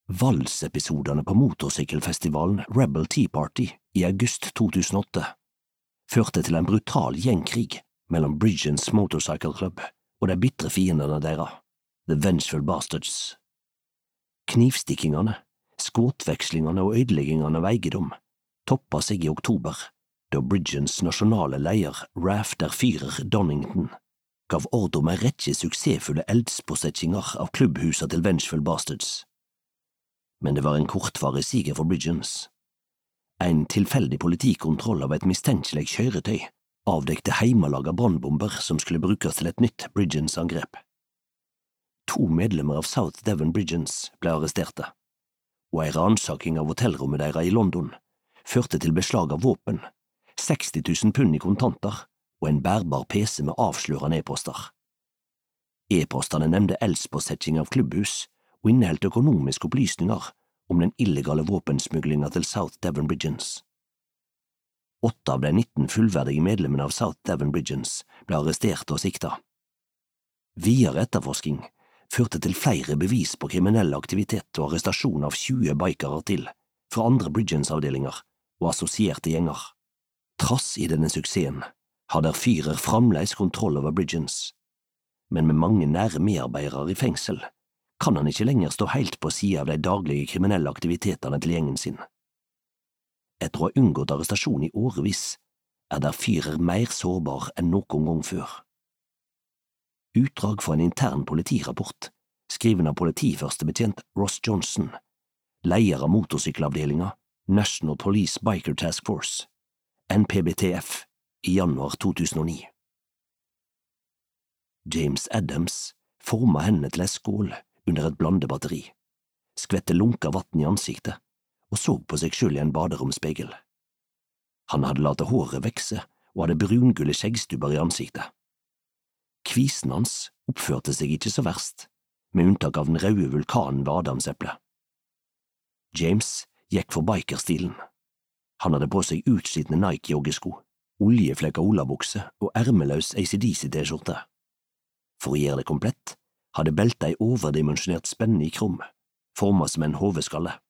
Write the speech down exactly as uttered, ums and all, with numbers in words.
Valsepisodene på motorsykkelfestivalen Rebel Tea Party i august to tusen åtte førte til en brutal gjengkrig mellom Bridgens Motorcycle Club og de bitre fiendene deres, The Vengeful Bastards. Knivstikkingene, skåtvekslingene og ødeleggingene av eiendom toppa seg i oktober, da Bridgens nasjonale leder Ralph der Führer Donington gav ordre om en rekke suksessfulle eldspåsettinger av klubbhuset til Vengeful Bastards. Men det var en kortvarig siger for Bridgens. En tilfeldig politikontroll av et mistenkelig kjøretøy avdekte heimelaga brannbomber som skulle brukes til et nytt Bridgens-angrep. To medlemmer av South Devon Bridgens ble arresterte, og en ransaking av hotellrommet deres i London førte til beslag av våpen, seksti tusen pund i kontanter og en bærbar P C med avslørende e-poster. E-postene nevnte eldspåsetting av klubbhus og inneholdt økonomiske opplysninger om den illegale våpensmuglinga til South Devon Bridgens. Åtte av de nitten fullverdige medlemmene av South Devon Bridgens ble arrestert og sikta. Videre etterforsking førte til flere bevis på kriminell aktivitet og arrestasjon av tjue bikere til fra andre Bridgens-avdelinger og assosierte gjenger. Trass i denne suksessen hadde Führer fremdeles kontroll over Bridgens, men med mange nære medarbeidere i fengsel kan han ikke lenger stå helt på siden av de daglige kriminelle aktivitetene til gjengen sin. Etter å ha unngått arrestasjon i årevis er der Führer mer sårbar enn noen gang før. Utdrag fra en intern politirapport, skriven av politiførstebetjent Ross Johnson, leder av motorsykkelavdelinga National Police Biker Task Force, N P B T F, i januar to tusen og ni. James Adams forma hendene til en skål under et blandebatteri, skvette lunka vatten i ansiktet og så på seg selv i en baderomspegel. Han hadde latt håret vekse og hadde brungulle skjeggstubber i ansiktet. Kvisen hans oppførte seg ikke så verst, med unntak av den røde vulkanen ved Adamseplet. James gikk for bikerstilen. Han hadde på seg utslitne Nike-joggesko, oljeflekka olabukse og ermeløs A C D C-t-skjorte. For å gjøre det komplett hadde beltet ei overdimensjonert spenne i krum, formet som en hoveskalle.